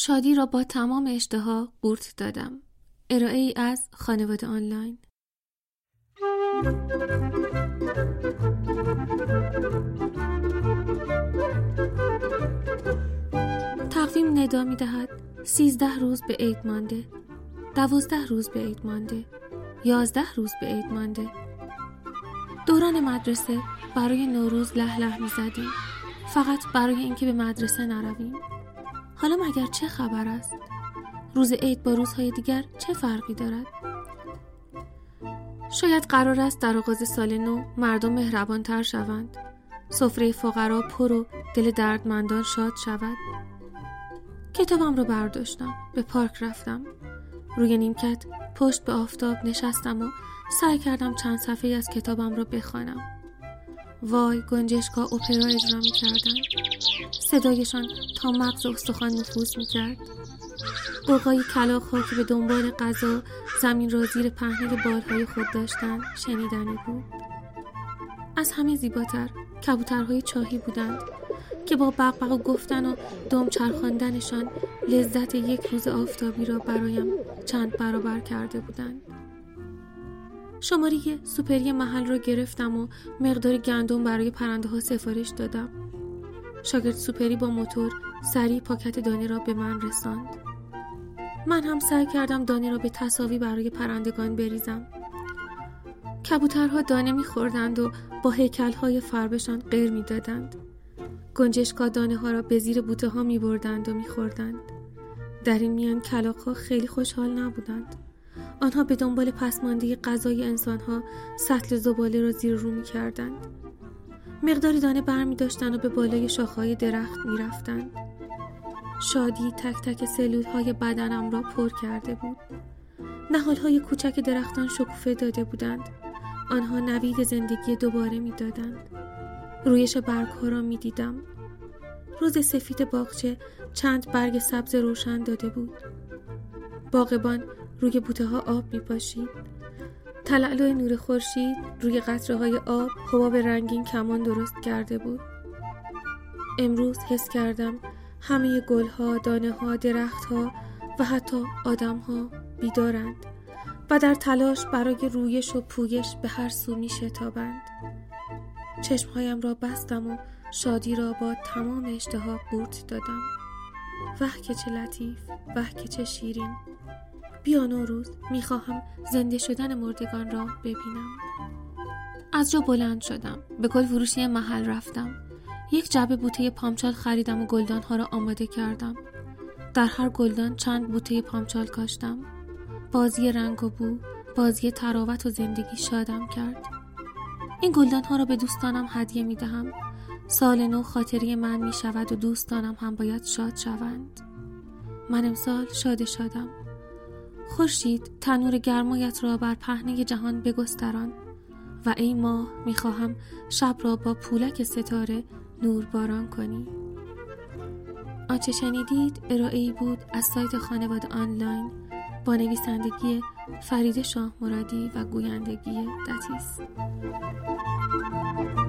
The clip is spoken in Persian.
شادی را با تمام اشتها قورت دادم. ارائه ای از خانواده آنلاین. تقویم ندا می دهد 13 روز به عید مانده، 12 روز به عید مانده، 11 روز به عید مانده. دوران مدرسه برای نوروز له له می زدیم، فقط برای اینکه به مدرسه نرویم. حالا مگر چه خبر است؟ روز عید با روزهای دیگر چه فرقی دارد؟ شاید قرار است در آغاز سال نو مردم مهربان تر شوند، سفره فقرا پر و دل دردمندان شاد شود. کتابم را برداشتم، به پارک رفتم، روی نیمکت پشت به آفتاب نشستم و سعی کردم چند صفحه از کتابم را بخوانم. وای، گنجشک‌ها اپرا اجرا می‌کردند. صدایشان تا مغز استخوان نفوذ می‌کرد. قوقای کلاغ‌ها که به دنبال غذا زمین را زیر پهنه بالهای خود داشتند شنیدنی بود. از همه زیباتر کبوترهای چاهی بودند که با بغبغ گفتن و دم چرخاندنشان لذت یک روز آفتابی را برایم چند برابر کرده بودند. شماره سوپری محل را گرفتم و مقدار گندم برای پرنده ها سفارش دادم. شاگرد سوپری با موتور سریع پاکت دانه را به من رساند. من هم سعی کردم دانه را به تساوی برای پرندگان بریزم. کبوترها دانه می‌خوردند و با هیکل‌های فربشان غر می‌دادند. گنجشک‌ها دانه ها را به زیر بوته ها می‌بردند و می‌خوردند. در این میان کلاغ‌ها خیلی خوشحال نبودند. آنها به دنبال پسماندگی غذای انسان‌ها سطل زباله را زیر رو می‌کردند. مقداری دانه برمی داشتند و به بالای شاخه‌های درخت می‌رفتند. شادی تک تک سلول‌های بدنم را پر کرده بود. نهال‌های کوچک درختان شکوفه داده بودند. آنها نوید زندگی دوباره می‌دادند. رویش برگ‌ها را می‌دیدم. روز سفید باغچه چند برگ سبز روشن داده بود. باغبان روی بوته‌ها آب می‌پاشید. تلالو نور خورشید روی قطره‌های آب حباب رنگین کمان درست کرده بود. امروز حس کردم همه گل‌ها، دانه‌ها، درخت‌ها و حتی آدم‌ها بیدارند و در تلاش برای رویش و پویش به هر سو می‌شتابند. چشمهایم را بستم و شادی را با تمام اشتها قورت دادم. وه که چه لطیف، وه که چه شیرین. بیا نوروز، میخواهم زنده شدن مردگان را ببینم. از جا بلند شدم، به گل فروشی محل رفتم. یک جعبه بوته پامچال خریدم و گلدانها را آماده کردم. در هر گلدان چند بوته پامچال کاشتم. بازی رنگ و بو، بازی تراوت و زندگی شادم کرد. این گلدانها را به دوستانم هدیه میدهم. سال نو خاطری من میشود و دوستانم هم باید شاد شوند. من امسال شادم. خورشید تنور گرمایت را بر پهنه جهان بگستران و ای ماه میخواهم شب را با پولک ستاره نور باران کنی. آنچه شنیدید ارائه‌ای بود از سایت خانواده آنلاین با نویسندگی فرید شاه مرادی و گویندگی دتیس.